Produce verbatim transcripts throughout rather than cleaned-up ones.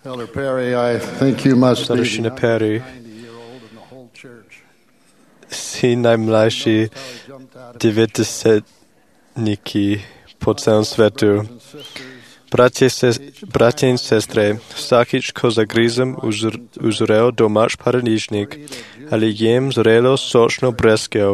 Elder Perry, I think you must be the Starszina Perry, ninety-year-old in the whole church. si najmlađi devedesetniki po celom svetu. Bracie, se, bracie i sestre, vsakič, ko zagrizem v, v zrel domač paradižnik ali jem zrelo sočno breskev,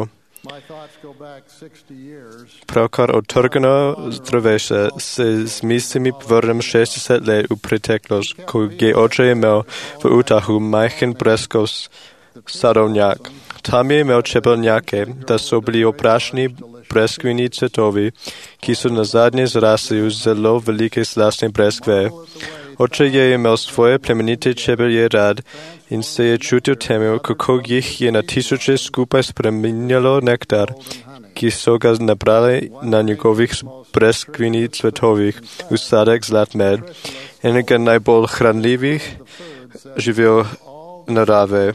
pravkar odtrgano zdroveše, se z mislimi vrnem šestdeset let v preteklost, ko je oče imel v Utahu majhen breskov sadovnjak. Tam je imel čebelnjake, da so bili oprašni breskvini cvetovi, ki so nazadnje zrasli v zelo velike slastne breskve. Oče je imel svoje plemenite čebelje rad in se je čutil temel, kako jih je na tisoče skupaj spreminjalo nektar, ki so ga nabrali na njegovih breskvini cvetovih v sadek zlat med, enega najbolj hranljivih živel narave.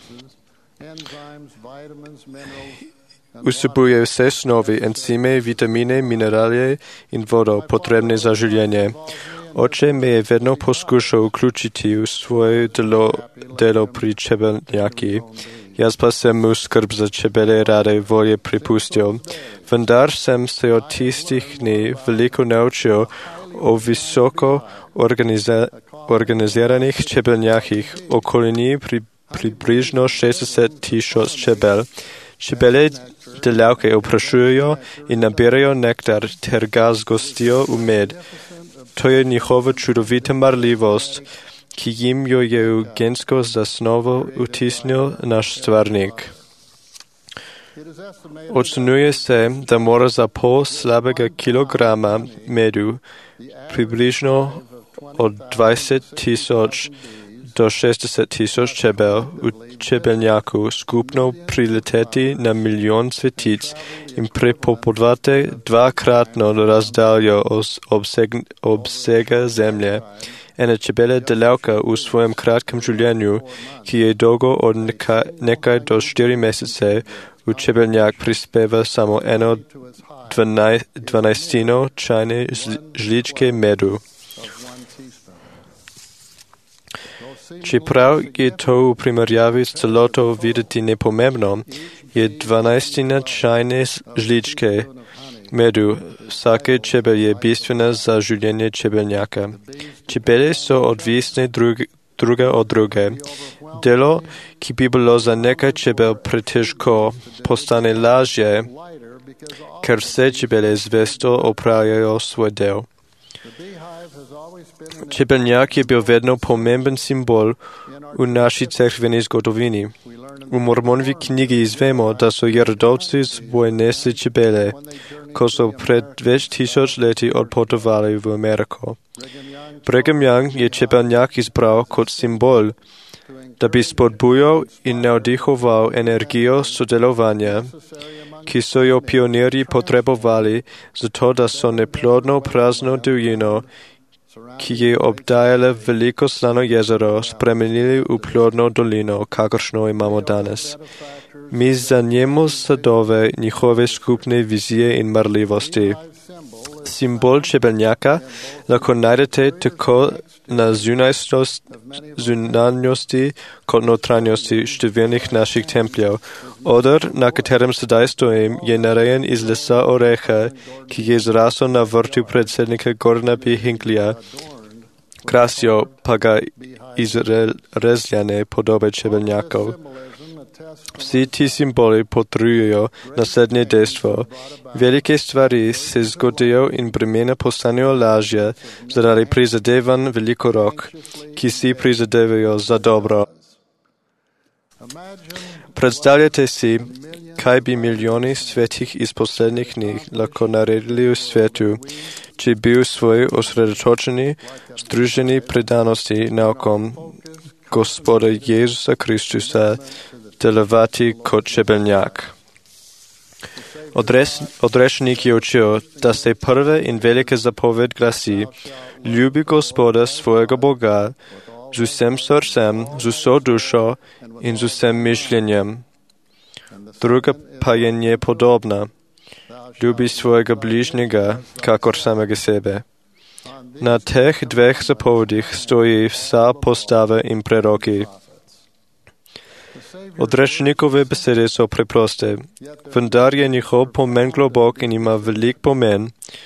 Vsebuje vse snovi, encime, vitamine, mineralije in vodo, potrebne za življenje. Oče me je vedno poskušal vključiti v svoje delo, delo pri čebelnjaki. Jaz pa sem mu skrb za čebele rade volje prepustil. Vendar sem se od tistih dni veliko naučil o visoko organiza, organiziranih čebelnjakih, okoli njih pri približno šestdeset tisoč čebel. Čebele delavke oprašujejo in nabirajo nektar ter ga zgostijo v med. To je njihova čudovita marljivost, ki jim jo je v gensko zasnovo vtisnil naš stvarnik. Ocenjuje se, da mora za pol slabega kilograma medu približno od dvajset tisoč do šestdeset tisoč čebel v čebelnjaku skupno prileteti na milijon cvetic in prepopovati dvakratno razdaljo obseg, obsega zemlje. Ena čebela delavka v svojem kratkem življenju, ki je dolgo od nekaj, nekaj do štiri mesece, v čebelnjak prispeva samo eno dvanaj, dvanajstino čajne žličke medu. Čeprav je to v primerjavi s celoto videti nepomembno, je dvanajstina čajne žličke medu vsake čebelje bistvena za življenje čebelnjaka. Čebele so odvisne drug, druga od druge. Delo, ki bi bilo za nekaj čebel pretežko, postane lažje, ker vse čebele zvesto opravljajo svoj del. Čebelnjak je bil vedno pomemben simbol v naši cerkveni zgodovini. V Mormonovi knjigi izvemo, da so jerodovci z seboj nesli čebele, ko so pred več tisoč leti odpotovali v Ameriko. Brigham Young je čebelnjak izbral kot simbol, da bi spodbujal in navdihoval energijo sodelovanja, ki so jo pionirji potrebovali, zato da so neplodno prazno divjino, ki je obdajala veliko slano jezero, spremenili v plodno dolino, kakršno imamo danes. Mi zanjemo sadove njihove skupne vizije in marljivosti. Simbol čebelnjaka lahko najdete tako na zunanjosti kot notranjosti številnih naših templjev. Odr, na katerem sedaj stojim, je narejen iz lesa oreha, ki je zrasel na vrtu predsednika Gordona B. Hinckleyja. Krasijo pa ga izrezljane podobe čebelnjakov. Vsi ti simboli potrjujejo naslednje dejstvo. Velike stvari se zgodijo in bremena postanejo lažje zaradi prizadevanj velikorok, ki si prizadevajo za dobro. Predstavljate si, kaj bi milijoni svetih iz poslednjih dni lahko naredili v svetu, če bi v svoji osredotočeni, združeni predanosti naukom Gospoda Jezusa Kristusa delovati kot čebelnjak. Odres, odrešenik je učil, da se prve in velike zapoved glasi: ljubi Gospoda svojega Boga z vsem srcem, z vso dušo in z vsem mišljenjem. Druga pa je nje podobna: ljubi svojega bližnjega, kakor samega sebe. Na teh dveh zapovedih stojí vsa postava in preroky. Odrešenikove besede so preproste, vendar je njihov pomen globok in ima velik pomen.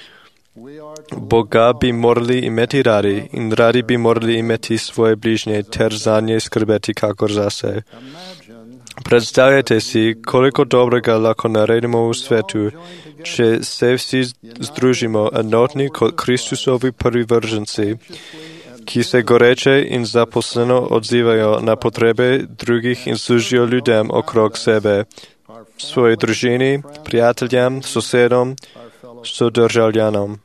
Boga bi morali imeti radi in radi bi morali imeti svoje bližnje ter za nje skrbeti kakor zase. Predstavljajte si, koliko dobrega lahko naredimo v svetu, če se vsi združimo enotni kot Kristusovi privrženci, ki se goreče in zaposleno odzivajo na potrebe drugih in služijo ljudem okrog sebe, svoji družini, prijateljem, sosedom, sodržavljanom.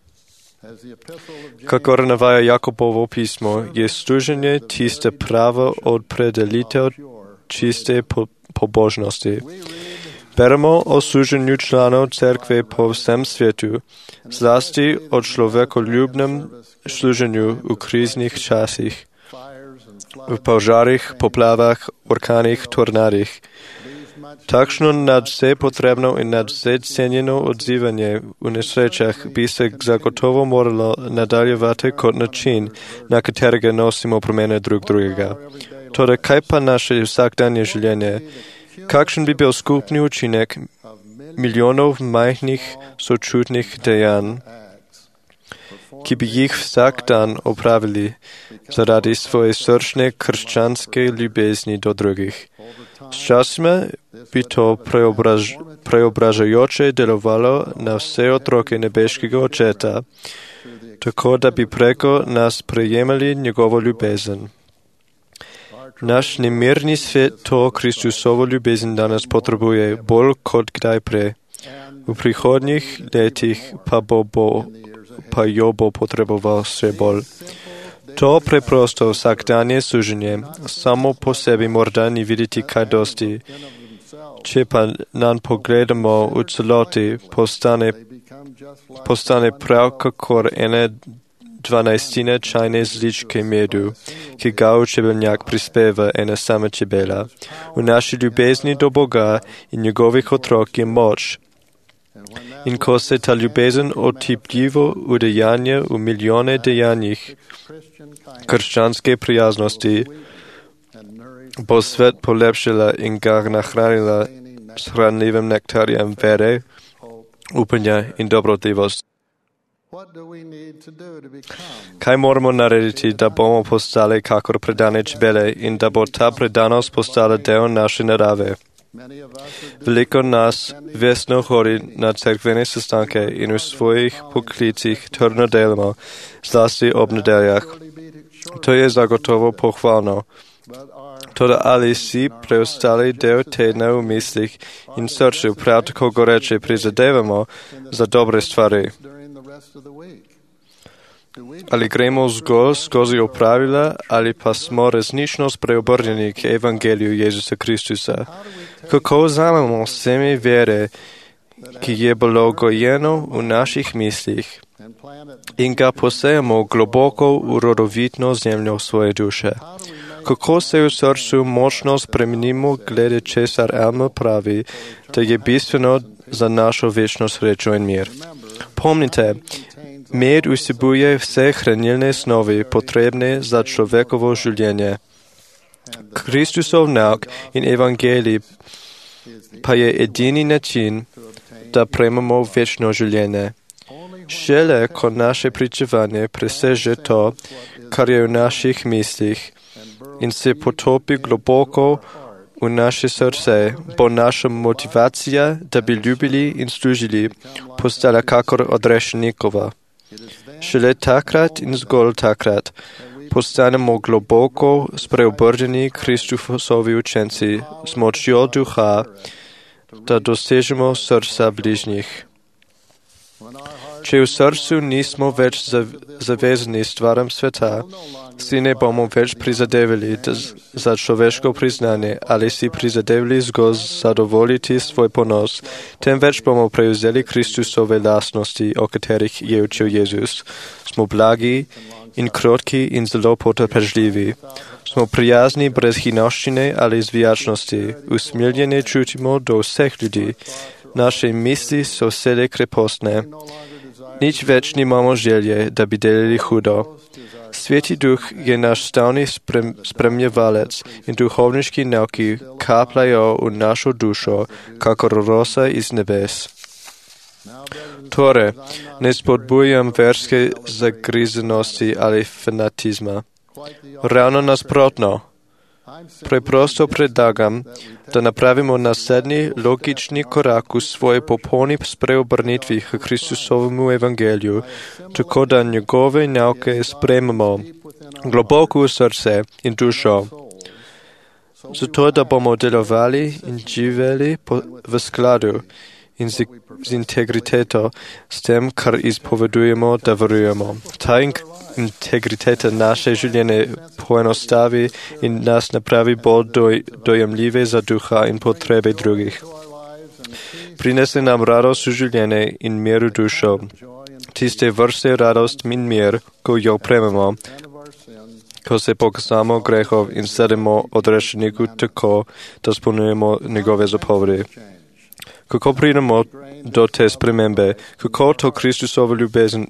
Kakor navaja Jakobovo pismo, je služenje tiste prava opredelitev čiste po, pobožnosti. Beremo o služenju članov cerkve po vsem svetu, zlasti o človekoljubnem služenju v kriznih časih, v požarih, poplavah, orkanih, tornadih. Takšno nadvse potrebno in nadvse cenjeno odzivanje v nesrečah bi se zagotovo moralo nadaljevati kot način, na katerega nosimo promene drug drugega. Toda kaj pa naše vsakdanje življenje? Kakšen bi bil skupni učinek milijonov majhnih sočutnih dejanj, ki bi jih vsak dan opravili zaradi svoje srčne krščanske ljubezni do drugih? Sčasoma bi to preobraž, preobražajoče delovalo na vse otroke nebeškega očeta, tako da bi preko nas prejemali njegovo ljubezen. Naš nemirni svet to Kristusovo ljubezen danes potrebuje bolj kot kdaj prej. V prihodnjih letih pa, bo, bo, pa jo bo potreboval vse bolj. To preprosto vsakdanje služenje samo po sebi morda ni videti kaj dosti. Če pa nam pogledamo v celoti, postane, postane prav kakor ene dvanajstine čajne zličke medu, ki ga v čebeljak prispeva ena sama čebela. V naši ljubezni do Boga in njegovih otrok je moč. In ko se ta ljubezen otipljivo udejanja v milijone dejanjih krščanske prijaznosti, bo svet polepšala in ga nahranila s hranljivim nektarjem vere, upanja in dobrotljivosti. Kaj moramo narediti, da bomo postali kakor predane čebele in da bo ta predanost postala del naše narave? Veliko nas vestno hodi na cerkvene sestanke in v svojih poklicih trdno delamo, zlasti ob nedeljah. To je zagotovo pohvalno. Toda ali si preostali del tedna v mislih in srcu prav tako goreče prizadevamo za dobre stvari? Ali gremo zgolj skozi opravila, ali pa smo resnično spreobrnjeni k evangeliju Jezusa Kristusa? Kako vzamemo seme vere, ki je bilo gojeno v naših mislih, in ga posejemo globoko v rodovitno zemljo svoje duše? Kako se v srcu močno spremenimo glede česar Elmer pravi, da je bistveno za našo večno srečo in mir? Pomnite, med vsebuje vse hranilne snovi potrebne za človekovo življenje. Kristusov nauk in evangelij pa je edini način, da prejmemo večno življenje. Šele, ko naše pričevanje preseže to, kar je v naših mislih, in se potopi globoko v naše srce, bo naša motivacija, da bi ljubili in služili, postala kakor odrešenikova. Šele takrat in zgolj takrat postanemo globoko spreobrnjeni Kristusovi učenci z močjo duha, da dosežemo srca bližnjih. Če v srcu nismo več zavezani stvaram sveta, si ne bomo več prizadevali za človeško priznanje ali si prizadevali zgolj zadovoljiti svoj ponos, temveč bomo prevzeli Kristusove lastnosti, o katerih je učil Jezus. Smo blagi in krotki in zelo potrpežljivi. Smo prijazni brez hinoščine ali zvijačnosti. Usmiljene čutimo do vseh ljudi. Naše misli so vsele krepostne. Nič več nimamo želje, da bi delali hudo. Sveti duh je naš stalni sprem, spremljevalec in duhovniški nauki kapljajo v našo dušo, kakor rosa iz nebes. Torej, ne spodbujam verske zagrizenosti ali fanatizma. Ravno nasprotno. Preprosto predlagam, da napravimo naslednji logični korak v svoji popolni spreobrnitvi k Kristusovemu evangeliju, tako da njegove nauke sprejmemo globoko v srce in dušo, zato da bomo delovali in živeli v skladu in z, z integriteto s tem, kar izpovedujemo, da verujemo. Ta integriteta naše življenje poenostavi in nas napravi bolj doj, dojemljive za duha in potrebe drugih. Prinese nam radost v življenje in mir v dušo. Tiste vrste radost in mir, ko jo prejmemo, ko se pokazamo grehov in sedemo odrešeniku tako, da spolnjujemo njegove zapovedi. Kako pridemo do te spremembe? Kako to Kristusovo ljubezen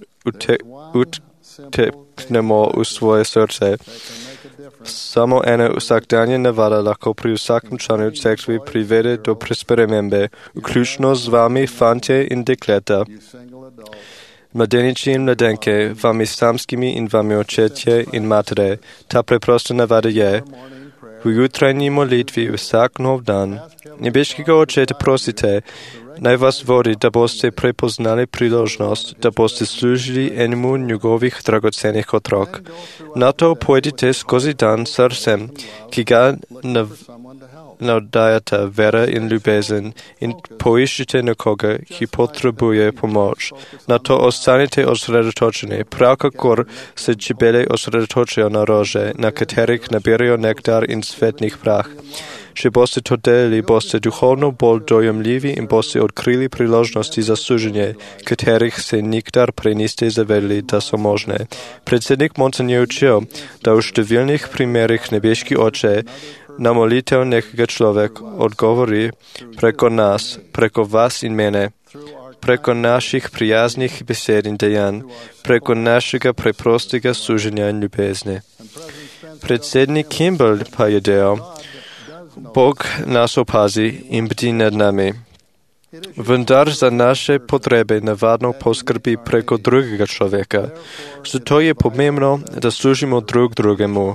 uteknemo v svoje srce? Samo ena vsakdanja navada lahko pri vsakem članu cerkve privede do spremembe, vključno z vami, fantje in dekleta, mladeniči in mladenke, vami samskimi in vami očetje in matere. Ta preprosta navada je: v jutranji molitvi vsak nov dan nebeškega očeta prosite, naj vas vodi, da boste prepoznali priložnost, da boste služili enemu njegovih dragocenih otrok. Na to pojdite skozi dan srcem, ki ga nav navdajata vera in ljubezen, in poiščite nekoga, ki potrebuje pomoč. Na to ostanite osredotočeni, prav kakor se čebele osredotočajo na rože, na katerih nabirajo nektar in svetnih prah. Če boste to delali, boste duhovno bolj dojemljivi in boste odkrili priložnosti za služenje, katerih se nikdar prej niste zavedali, da so možne. Predsednik Monson je učil, da v številnih primerih nebeški oče na molitev nekega človeka odgovori preko nas, preko vas in mene, preko naših prijaznih besed in dejanj, preko našega preprostega služenja in ljubezni. Predsednik Kimball pa je dejal: Bog nas opazi in bdi nad nami. Vendar za naše potrebe navadno poskrbi preko drugega človeka. Zato je pomembno, da služimo drug drugemu.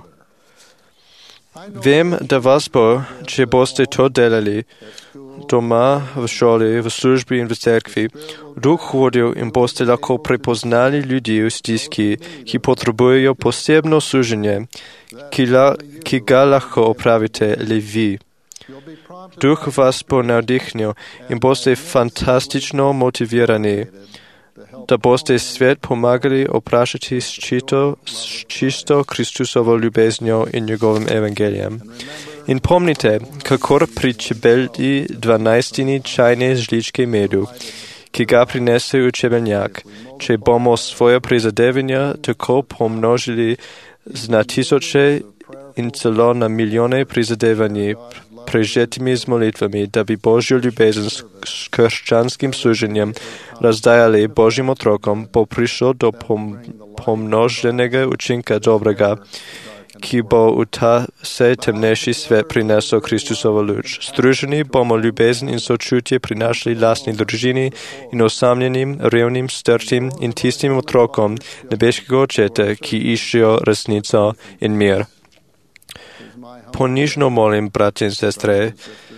Vem, da vas bo, če boste to delali, doma, v šoli, v službi in v cerkvi, duh vodil in boste lahko prepoznali ljudi v stiski, ki potrebujejo posebno služenje, ki, la, ki ga lahko opravite le vi. Duh vas bo navdihnil in boste fantastično motivirani, da boste svet pomagali oprašati s čisto, s čisto Kristusovo ljubeznjo in njegovim evangelijem. In pomnite, kakor pri čebelji dvanajstini čajne žličke medu, ki ga prinese v čebelnjak, če bomo svoje prizadevanja tako pomnožili z na tisoče in celo na milijone prizadevanji, prežetimi z molitvami, da bi Božjo ljubezen s krščanskim služenjem razdajali Božjim otrokom, bo prišlo do pom pomnoženega učinka dobrega, ki bo v ta vse temnejši svet prinesel Kristusovo luč. Združeni bomo ljubezen in sočutje prinašali lastni družini in osamljenim, revnim, strtim in tistim otrokom nebeškega očeta, ki iščejo resnico in mir. Ponižno molim, bratje in sestre,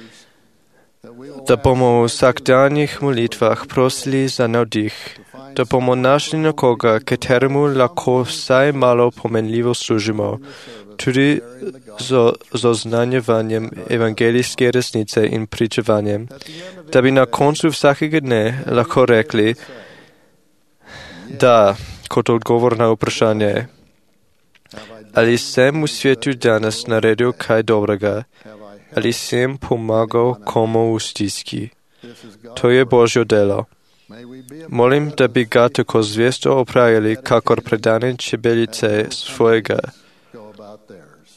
da bomo v vsakdanjih molitvah prosili za navdih, da bomo našli nekoga, kateremu lahko vsaj malo pomenljivo služimo, tudi z oznanjevanjem evangelijske resnice in pričevanjem, da bi na koncu vsakega dne lahko rekli, da, kot odgovor na vprašanje, ali sem v svetu danes naredil kaj dobrega, ali sem pomagal komu v stiski. To je Božjo delo. Molim, da bi ga tako zvesto opravili, kakor predane čebelice svojega.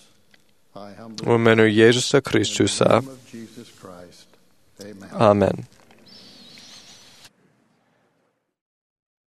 V imenu Jezusa Kristusa. Amen.